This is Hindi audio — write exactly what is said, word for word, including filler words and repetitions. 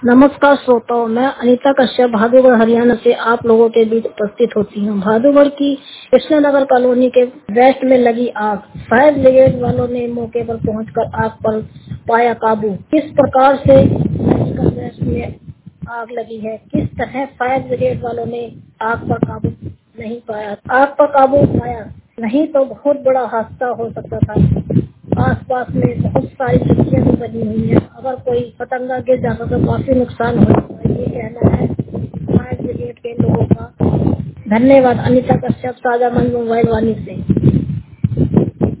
नमस्कार श्रोताओं, मैं अनीता कश्यप भादुगढ़ हरियाणा से आप लोगों के बीच उपस्थित होती हूँ। भादुगढ़ की कृष्णनगर कॉलोनी के वेस्ट में लगी आग, फायर ब्रिगेड वालों ने मौके पर पहुंचकर आग पर पाया काबू। किस प्रकार से मेडिकल वेस्ट में आग लगी है, किस तरह फायर ब्रिगेड वालों ने आग पर काबू नहीं पाया आग पर काबू पाया नहीं तो बहुत बड़ा हादसा हो सकता था। आसपास में बहुत सारी सब्जियां भी बनी हुई हैं। अगर कोई पतंगा गिर जाता तो काफी नुकसान हो जाता है। ये कहना है फायर ब्रिगेड के लोगों का। धन्यवाद। अनीता कश्यप, सादा मंद मोबाइल वाणी से।